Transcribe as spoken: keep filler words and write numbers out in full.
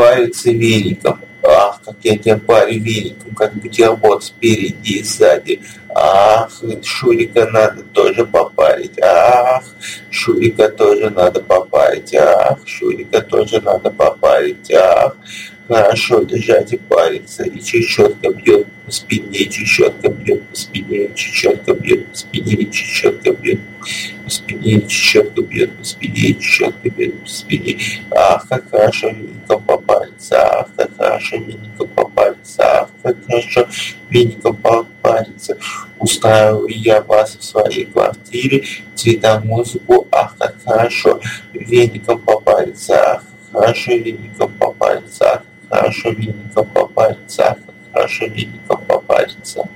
попариться веником. Ах, как я тебя парю веником, как бутерброд спереди и сзади. Ах, Шурика надо тоже попарить. Ах, Шурика тоже надо попарить. Ах, Шурика тоже надо попарить. Ах, хорошо лежать и париться. И чечетка бьет по спине, чечетка бьет по спине, чечетка бьет по спине, чечетка бьет по спине, чечетка бьет по спине, чечетка бьет по спине. Ах, как хорошо веником попариться. Ах, как хорошо веником попариться. Ах, как хорошо веником попариться. Устраиваю я вас в своей квартире, цвета музыку. Ах, как хорошо веником попариться. Ах, хорошо веником попариться. Ах, хорошо веником попариться. Ах, хорошо веником попариться.